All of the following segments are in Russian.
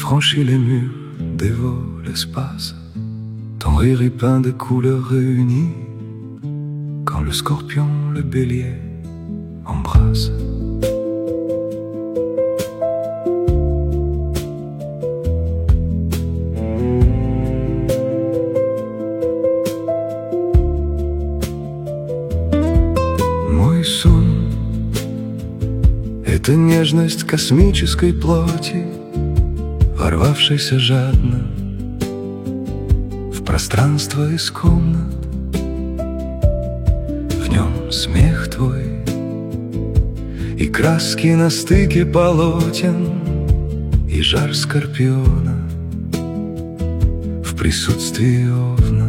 franchis les murs, dévore l'espace. Ton rire est peint de couleurs réunies, quand le scorpion le bélier embrasse. Мой сон — это нежность космической плоти, ворвавшейся жадно в пространство из комнат. В нем смех твой и краски на стыке полотен, и жар скорпиона в присутствии овна.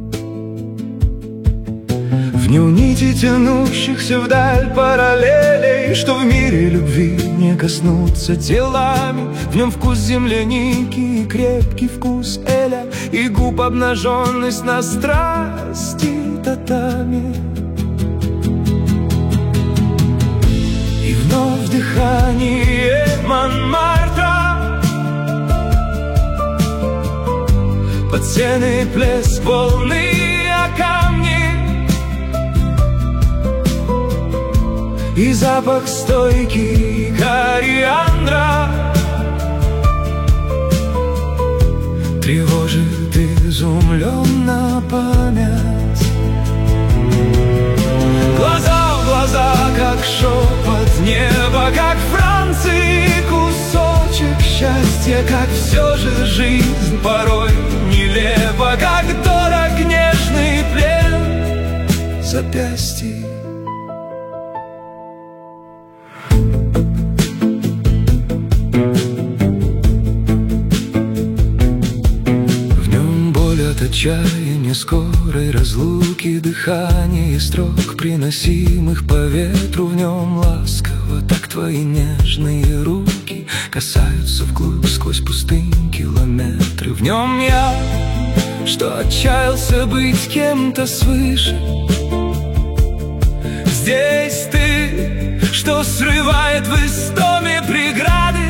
В нем нити тянущихся вдаль параллелей, что в мире любви не коснуться телами. В нем вкус земляники и крепкий вкус эля, и губ обнаженность на страсти татами. И вновь дыхание Монмартра, под стены плеск волны о камни, и запах стойкий кориандра тревожит изумленно память. Глаза в глаза, как шепот неба, как Франции кусочек счастья, как все же жизнь порой нелепа, как дорог нежный плен запястья. Отчаяние скорой разлуки, дыхание строк, приносимых по ветру. В нем ласково так твои нежные руки касаются вглубь сквозь пустынь километры. В нем я, что отчаялся быть кем-то свыше. Здесь ты, что срывает в истоме преграды.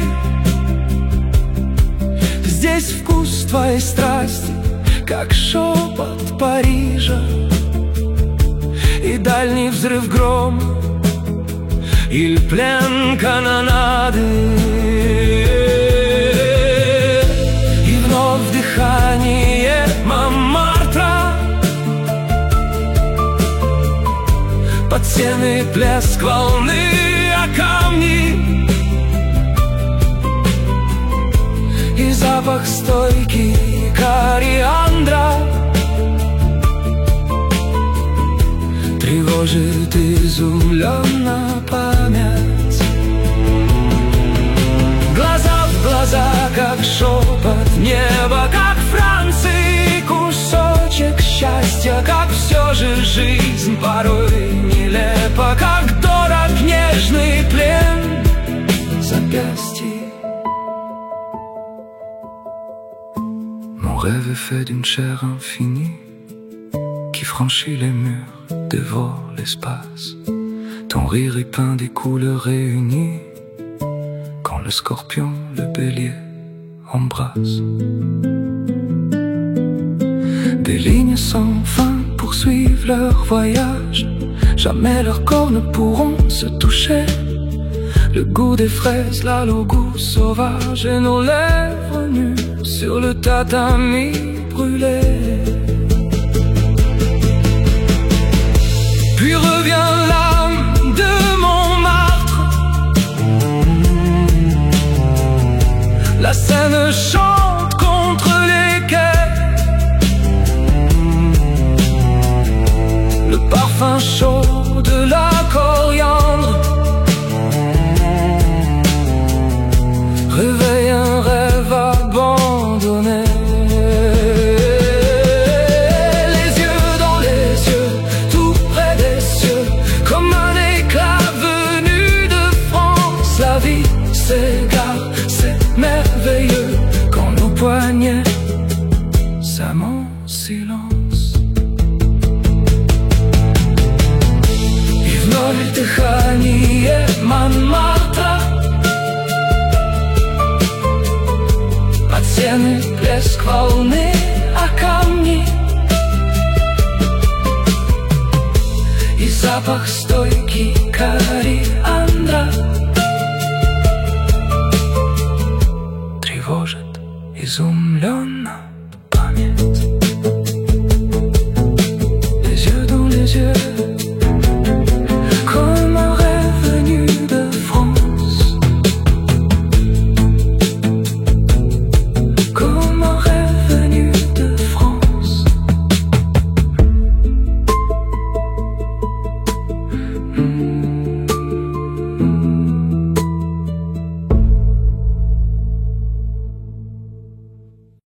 Здесь вкус твоей страсти, как шепот Парижа, и дальний взрыв грома, или плен канонады. И вновь дыхание Монмартра, под стены плеск волны о камни, и запах стойкий кориандра тревожит изумленно память. Глаза в глаза, как шепот неба, как Франции кусочек счастья, как все же жизнь порой нелепа, как дорог нежный плен запястья. Mon rêve est fait d'une chair infinie qui franchit les murs, dévore l'espace. Ton rire est peint des couleurs réunies quand le scorpion le bélier embrasse. Des lignes sans fin poursuivent leur voyage, jamais leurs corps ne pourront se toucher. Le goût des fraises, là, le goût sauvage, et nos lèvres nues sur le tatami brûlé. Puis revient l'âme de Montmartre, la Seine chante contre les quais, le parfum chaud de la coriandre réveille un rêve abandonné. Les yeux dans les yeux, tout près des cieux, comme un éclat venu de France. La vie s'égare, c'est merveilleux quand nos poignets s'aiment en silence. плеск волны о камни и запах стойкий кориандра тревожит изумленно память.